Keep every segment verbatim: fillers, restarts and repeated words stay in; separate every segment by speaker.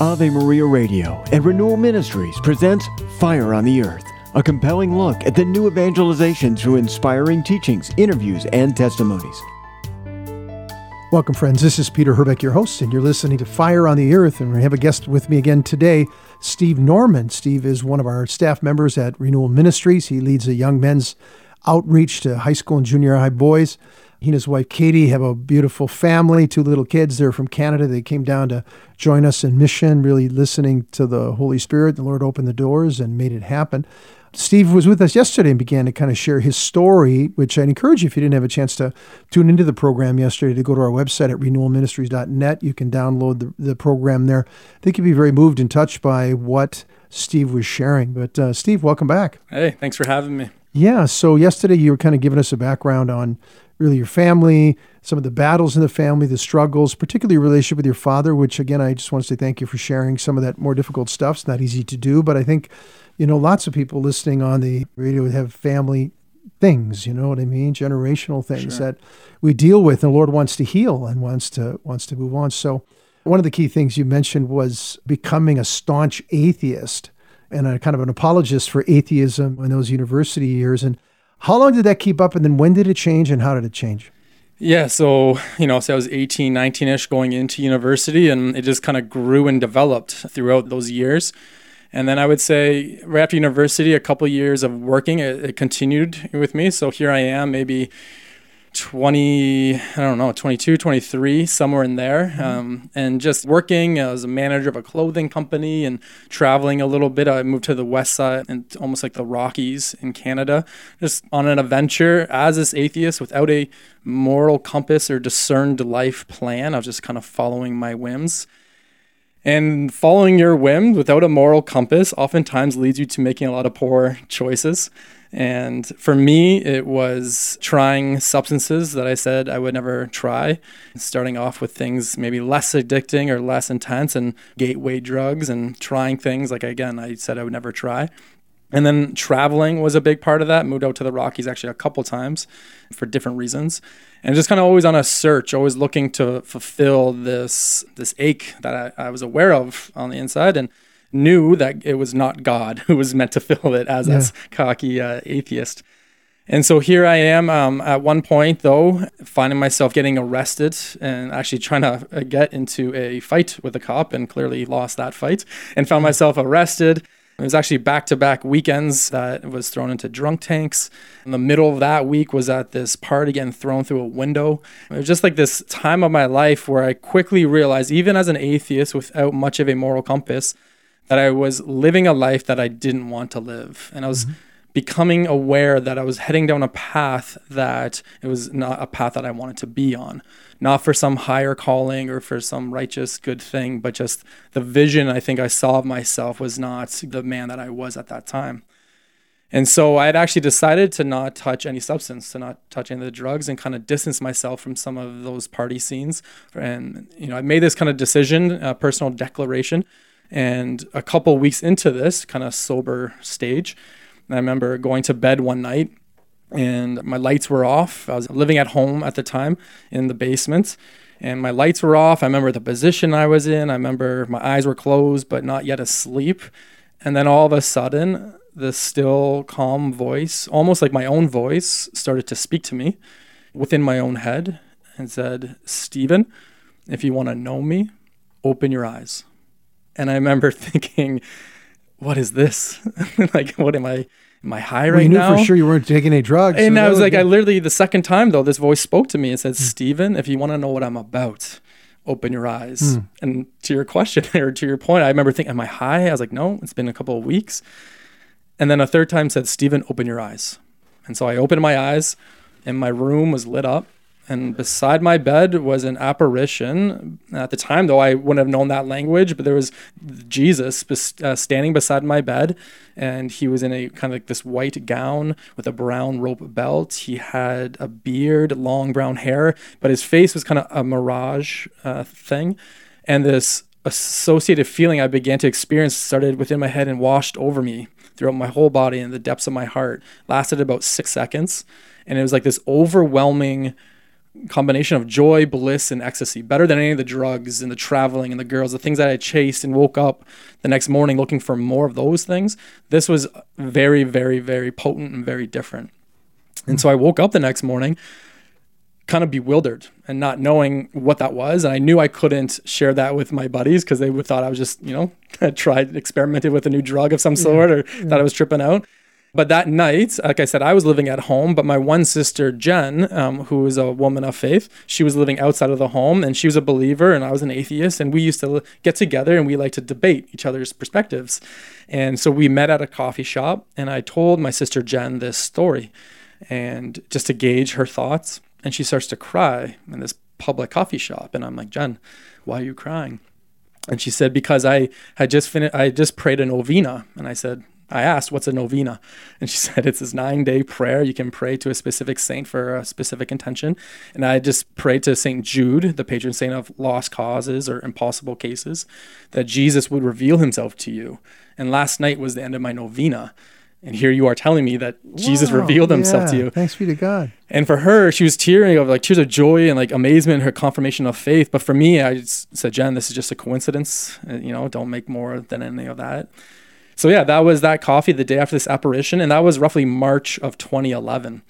Speaker 1: Ave Maria Radio and Renewal Ministries presents Fire on the Earth, a compelling look at the new evangelization through inspiring teachings, interviews, and testimonies.
Speaker 2: Welcome, friends. This is Peter Herbeck, your host, and you're listening to Fire on the Earth. And we have a guest with me again today, Steve Norman. Steve is one of our staff members at Renewal Ministries. He leads a young men's outreach to high school and junior high boys. He and his wife, Katie, have a beautiful family, two little kids. They're from Canada. They came down to join us in mission, really listening to the Holy Spirit. The Lord opened the doors and made it happen. Steve was with us yesterday and began to kind of share his story, which I'd encourage you, if you didn't have a chance to tune into the program yesterday, to go to our website at renewal ministries dot net. You can download the, the program there. I think you'd be very moved and touched by what Steve was sharing. But uh, Steve, welcome back.
Speaker 3: Hey, thanks for having me.
Speaker 2: Yeah, so yesterday you were kind of giving us a background on really your family, some of the battles in the family, the struggles, particularly your relationship with your father, which, again, I just want to say thank you for sharing some of that more difficult stuff. It's not easy to do, but I think, you know, lots of people listening on the radio have family things, you know what I mean? Generational things
Speaker 3: Sure.
Speaker 2: that we deal with, and the Lord wants to heal and wants to wants to move on. So one of the key things you mentioned was becoming a staunch atheist and a kind of an apologist for atheism in those university years. And how long did that keep up? And then when did it change and how did it change?
Speaker 3: Yeah, so, you know, so I was eighteen, nineteen-ish going into university, and it just kind of grew and developed throughout those years. And then I would say right after university, a couple of years of working, it, it continued with me. So here I am, maybe twenty, I don't know, twenty-two, twenty-three, somewhere in there. Mm-hmm. Um, and just working as a manager of a clothing company and traveling a little bit. I moved to the west side and almost like the Rockies in Canada, just on an adventure as this atheist without a moral compass or discerned life plan. I was just kind of following my whims. And following your whim without a moral compass oftentimes leads you to making a lot of poor choices. And for me, it was trying substances that I said I would never try, starting off with things maybe less addicting or less intense and gateway drugs, and trying things like, again, I said I would never try. And then traveling was a big part of that. Moved out to the Rockies actually a couple times for different reasons. And just kind of always on a search, always looking to fulfill this this ache that I, I was aware of on the inside, and knew that it was not God who was meant to fill it as
Speaker 2: yeah.
Speaker 3: a cocky uh, atheist. And so here I am um, at one point, though, finding myself getting arrested and actually trying to uh, get into a fight with a cop, and clearly lost that fight, and found myself arrested. It was actually back-to-back weekends that was thrown into drunk tanks. In the middle of that week was at this party getting thrown through a window. It was just like this time of my life where I quickly realized, even as an atheist without much of a moral compass, that I was living a life that I didn't want to live. And I was mm-hmm. becoming aware that I was heading down a path that it was not a path that I wanted to be on. Not for some higher calling or for some righteous good thing, but just the vision I think I saw of myself was not the man that I was at that time. And so I had actually decided to not touch any substance, to not touch any of the drugs, and kind of distance myself from some of those party scenes. And, you know, I made this kind of decision, a personal declaration. And a couple weeks into this kind of sober stage, I remember going to bed one night and my lights were off. I was living at home at the time in the basement, and my lights were off. I remember the position I was in. I remember my eyes were closed but not yet asleep. And then all of a sudden, the still, calm voice, almost like my own voice, started to speak to me within my own head and said, "Stephen, if you want to know me, open your eyes." And I remember thinking, what is this? Like, what am I, am I high right
Speaker 2: well, you knew
Speaker 3: now?
Speaker 2: For sure you weren't taking any drugs.
Speaker 3: And
Speaker 2: so
Speaker 3: I was like,
Speaker 2: be-
Speaker 3: I literally, the second time though, this voice spoke to me and said, "Stephen, if you want to know what I'm about, open your eyes." Mm. And to your question, or to your point, I remember thinking, am I high? I was like, no, it's been a couple of weeks. And then a third time said, "Stephen, open your eyes." And so I opened my eyes and my room was lit up. And beside my bed was an apparition. At the time, though, I wouldn't have known that language, but there was Jesus uh, standing beside my bed, and he was in a kind of like this white gown with a brown rope belt. He had a beard, long brown hair, but his face was kind of a mirage uh, thing. And this associated feeling I began to experience started within my head and washed over me throughout my whole body and the depths of my heart. Lasted about six seconds. And it was like this overwhelming combination of joy, bliss, and ecstasy, better than any of the drugs and the traveling and the girls, the things that I chased and woke up the next morning looking for more of those things. This was very, very, very potent and very different. And so I woke up the next morning kind of bewildered and not knowing what that was. And I knew I couldn't share that with my buddies because they would thought I was just, you know, tried, experimented with a new drug of some sort or yeah, yeah. thought I was tripping out. But that night, like I said, I was living at home, but my one sister, Jen, um, who was a woman of faith, she was living outside of the home and she was a believer and I was an atheist. And we used to get together and we like to debate each other's perspectives. And so we met at a coffee shop and I told my sister, Jen, this story and just to gauge her thoughts. And she starts to cry in this public coffee shop. And I'm like, Jen, why are you crying? And she said, because I had just finished, I just prayed a novena. And I said, I asked, what's a novena? And she said, it's this nine day prayer. You can pray to a specific saint for a specific intention. And I just prayed to Saint Jude, the patron saint of lost causes or impossible cases, that Jesus would reveal himself to you. And last night was the end of my novena. And here you are telling me that wow, Jesus revealed himself
Speaker 2: yeah,
Speaker 3: to you.
Speaker 2: Thanks be to God.
Speaker 3: And for her, she was tearing of like tears of joy and like amazement, her confirmation of faith. But for me, I just said, Jen, this is just a coincidence. You know, don't make more than any of that. So yeah, that was that coffee the day after this apparition. And that was roughly March of twenty eleven.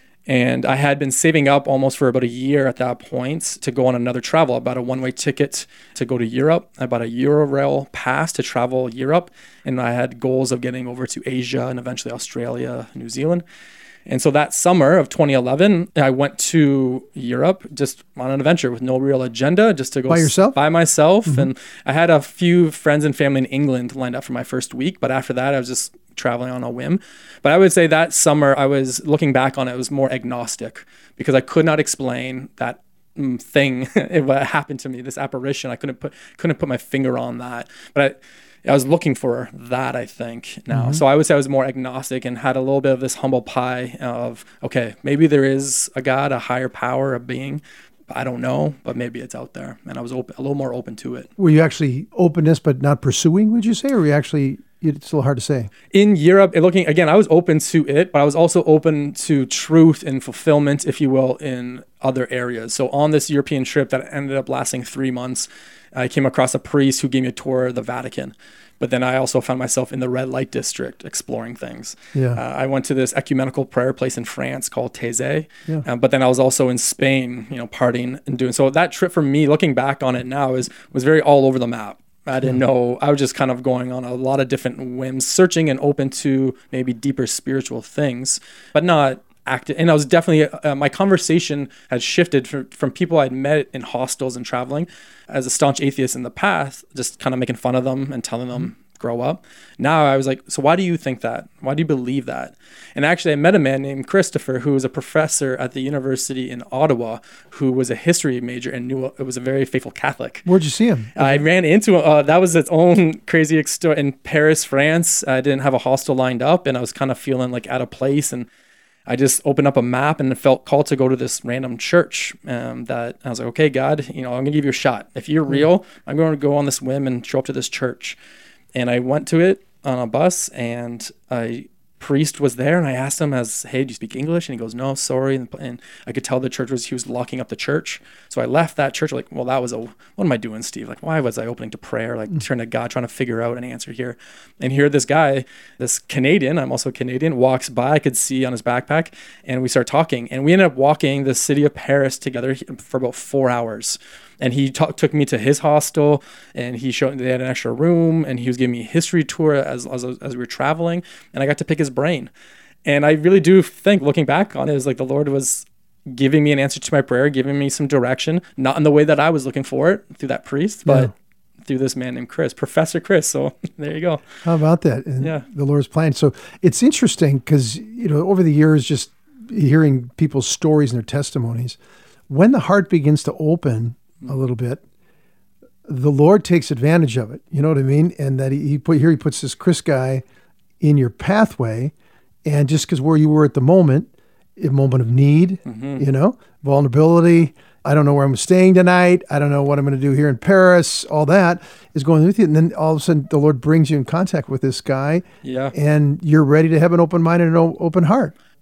Speaker 3: And I had been saving up almost for about a year at that point to go on another travel. I bought a one-way ticket to go to Europe. I bought a Eurail pass to travel Europe. And I had goals of getting over to Asia and eventually Australia, New Zealand. And so that summer of twenty eleven, I went to Europe just on an adventure with no real agenda, just to go
Speaker 2: by yourself?
Speaker 3: By myself.
Speaker 2: Mm-hmm.
Speaker 3: And I had a few friends and family in England lined up for my first week. But after that, I was just traveling on a whim. But I would say that summer, I was looking back on it, it was more agnostic because I could not explain that thing. What happened to me, this apparition. I couldn't put couldn't put my finger on that. But I, I was looking for that, I think, now. Mm-hmm. So I would say I was more agnostic and had a little bit of this humble pie of, okay, maybe there is a God, a higher power, a being. I don't know, but maybe it's out there. And I was open, a little more open to it.
Speaker 2: Were you actually openness but not pursuing, would you say? Or were you actually, it's still hard to say?
Speaker 3: In Europe, looking, again, I was open to it, but I was also open to truth and fulfillment, if you will, in other areas. So on this European trip that ended up lasting three months, I came across a priest who gave me a tour of the Vatican. But then I also found myself in the red light district exploring things. Yeah. Uh, I went to this ecumenical prayer place in France called Taizé. Yeah. Um, but then I was also in Spain, you know, partying and doing. So that trip for me, looking back on it now, is was very all over the map. I didn't yeah. know. I was just kind of going on a lot of different whims, searching and open to maybe deeper spiritual things, but not active. And I was definitely, uh, my conversation had shifted from, from people I'd met in hostels and traveling as a staunch atheist in the past, just kind of making fun of them and telling them, grow up. Now I was like, so why do you think that? Why do you believe that? And actually I met a man named Christopher who was a professor at the university in Ottawa who was a history major and knew it was a very faithful Catholic.
Speaker 2: Where'd you see him?
Speaker 3: I ran into him. Uh, that was its own crazy story in Paris, France. I didn't have a hostel lined up and I was kind of feeling like out of place, and I just opened up a map and felt called to go to this random church um, that I was like, okay, God, you know, I'm gonna give you a shot. If you're real, I'm going to go on this whim and show up to this church. And I went to it on a bus and a priest was there and I asked him as, hey, do you speak English? And he goes, no, sorry. And, and I could tell the church was, he was locking up the church. So I left that church like, well, that was a, what am I doing, Steve? Like, why was I opening to prayer? Like mm. turning to God, trying to figure out an answer here. And here this guy, this Canadian, I'm also Canadian, walks by, I could see on his backpack, and we start talking. And we ended up walking the city of Paris together for about four hours. And he t- took me to his hostel, and he showed they had an extra room, and he was giving me a history tour as, as as we were traveling, and I got to pick his brain. And I really do think, looking back on it, is like the Lord was giving me an answer to my prayer, giving me some direction, not in the way that I was looking for it through that priest, but yeah. through this man named Chris, Professor Chris. So there you go.
Speaker 2: How about that? And yeah, the Lord's plan. So it's interesting because, you know, over the years, just hearing people's stories and their testimonies, when the heart begins to open a little bit, the Lord takes advantage of it. You know what I mean? And that he, he put here, he puts this Chris guy in your pathway, and just because where you were at the moment, a moment of need, mm-hmm. you know, vulnerability. I don't know where I'm staying tonight. I don't know what I'm going to do here in Paris. All that is going with you. And then all of a sudden the Lord brings you in contact with this guy.
Speaker 3: Yeah.
Speaker 2: And you're ready to have an open mind and an open heart.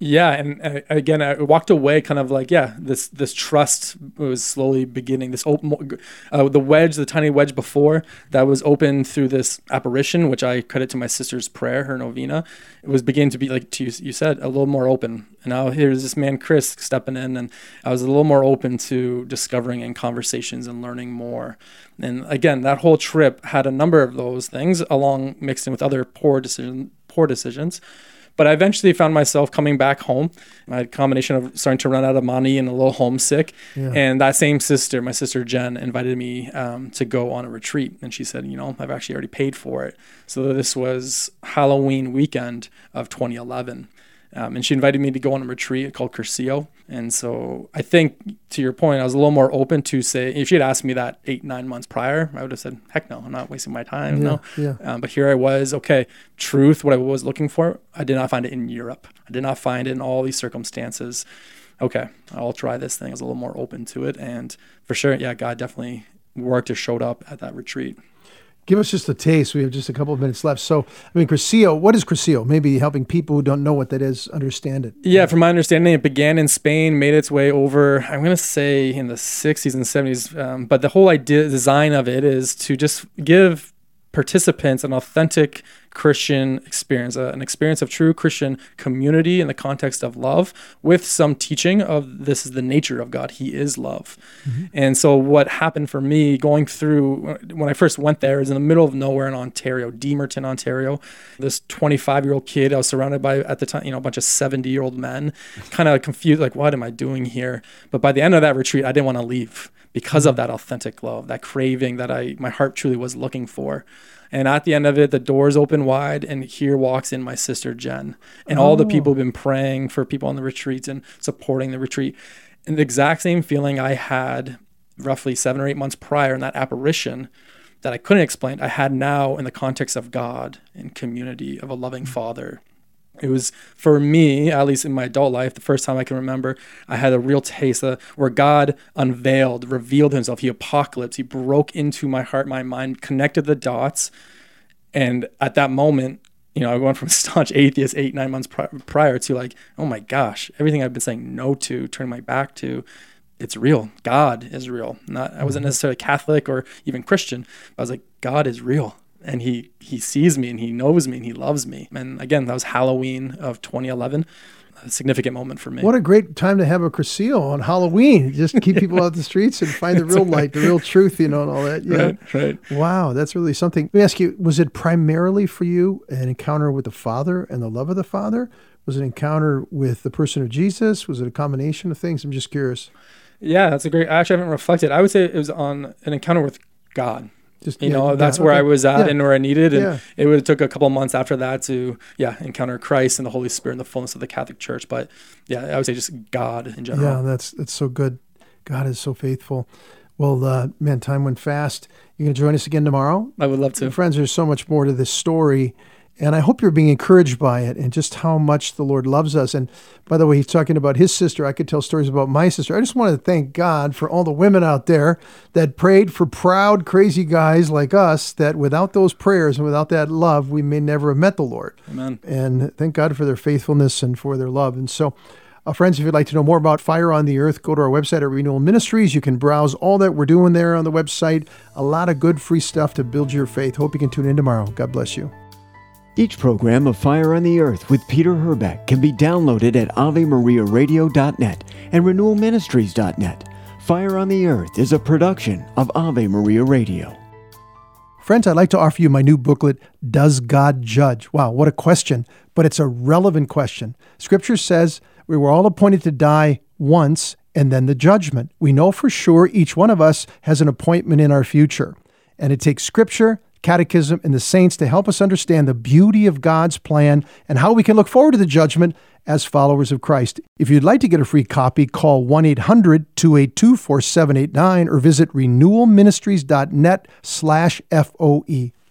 Speaker 3: Yeah, and uh, again, I walked away kind of like, yeah, this this trust was slowly beginning. This open, uh, the wedge, the tiny wedge before that was open through this apparition, which I credit to my sister's prayer, her novena. It was beginning to be, like to you, you said, a little more open. And now here's this man, Chris, stepping in, and I was a little more open to discovering and conversations and learning more. And again, that whole trip had a number of those things, along mixed in with other poor decision, poor decisions. But I eventually found myself coming back home. I had a combination of starting to run out of money and a little homesick. Yeah. And that same sister, my sister Jen, invited me um, to go on a retreat. And she said, you know, I've actually already paid for it. So this was Halloween weekend of twenty eleven. Um, and she invited me to go on a retreat called Cursillo. And so I think, to your point, I was a little more open to say, if she had asked me that eight, nine months prior, I would have said, heck no, I'm not wasting my time.
Speaker 2: Yeah,
Speaker 3: no.
Speaker 2: Yeah.
Speaker 3: Um, but here I was, okay, truth, what I was looking for, I did not find it in Europe. I did not find it in all these circumstances. Okay, I'll try this thing. I was a little more open to it. And for sure, yeah, God definitely worked or showed up at that retreat.
Speaker 2: Give us just a taste. We have just a couple of minutes left. So, I mean, Cursillo, what is Cursillo? Maybe helping people who don't know what that is understand it.
Speaker 3: Yeah, from my understanding, it began in Spain, made its way over, I'm going to say in the sixties and seventies. Um, but the whole idea, design of it is to just give participants an authentic Christian experience, uh, an experience of true Christian community in the context of love, with some teaching of this is the nature of God. He is love. Mm-hmm. And so what happened for me going through, when I first went there, is in the middle of nowhere in Ontario, Demerton, Ontario. This twenty-five-year-old kid, I was surrounded by, at the time, you know, a bunch of seventy-year-old men, kind of confused, like, what am I doing here? But by the end of that retreat, I didn't want to leave because of that authentic love, that craving that I my heart truly was looking for. And at the end of it, the doors open wide, and here walks in my sister, Jen. And oh. all the people have been praying for people on the retreats and supporting the retreat. And the exact same feeling I had roughly seven or eight months prior in that apparition that I couldn't explain, I had now in the context of God and community, of a loving Father. It was, for me, at least in my adult life, the first time I can remember, I had a real taste of, where God unveiled, revealed himself. He apocalypsed. He broke into my heart, my mind, connected the dots. And at that moment, you know, I went from staunch atheist eight, nine months pri- prior to like, oh my gosh, everything I've been saying no to, turning my back to, it's real. God is real. Not, I wasn't necessarily Catholic or even Christian, but I was like, God is real. And he he sees me and he knows me and he loves me. And again, that was Halloween of twenty eleven, a significant moment for me.
Speaker 2: What a great time to have a Cursillo on Halloween. Just keep people out the streets and find the real light, the real truth, you know, and all that. Yeah.
Speaker 3: Right, right.
Speaker 2: Wow, that's really something. Let me ask you, was it primarily for you an encounter with the Father and the love of the Father? Was it an encounter with the person of Jesus? Was it a combination of things? I'm just curious.
Speaker 3: Yeah, that's a great, I actually haven't reflected. I would say it was on an encounter with God. Just, you yeah, know, that's yeah, where okay. I was at yeah. and where I needed. And yeah. it would have took a couple of months after that to, yeah, encounter Christ and the Holy Spirit and the fullness of the Catholic Church. But yeah, I would say just God in general.
Speaker 2: Yeah, that's that's so good. God is so faithful. Well, uh, man, time went fast. You're going to join us again tomorrow?
Speaker 3: I would love to.
Speaker 2: And friends, there's so much more to this story. And I hope you're being encouraged by it and just how much the Lord loves us. And by the way, he's talking about his sister. I could tell stories about my sister. I just want to thank God for all the women out there that prayed for proud, crazy guys like us, that without those prayers and without that love, we may never have met the Lord.
Speaker 3: Amen.
Speaker 2: And thank God for their faithfulness and for their love. And so, uh, friends, if you'd like to know more about Fire on the Earth, go to our website at Renewal Ministries. You can browse all that we're doing there on the website. A lot of good free stuff to build your faith. Hope you can tune in tomorrow. God bless you.
Speaker 1: Each program of Fire on the Earth with Peter Herbeck can be downloaded at ave maria radio dot net and renewal ministries dot net. Fire on the Earth is a production of Ave Maria Radio.
Speaker 2: Friends, I'd like to offer you my new booklet, Does God Judge? Wow, what a question, but it's a relevant question. Scripture says we were all appointed to die once and then the judgment. We know for sure each one of us has an appointment in our future. And it takes Scripture, Catechism, and the saints to help us understand the beauty of God's plan and how we can look forward to the judgment as followers of Christ. If you'd like to get a free copy, call one eight hundred two eight two four seven eight nine or visit renewal ministries dot net slash F O E.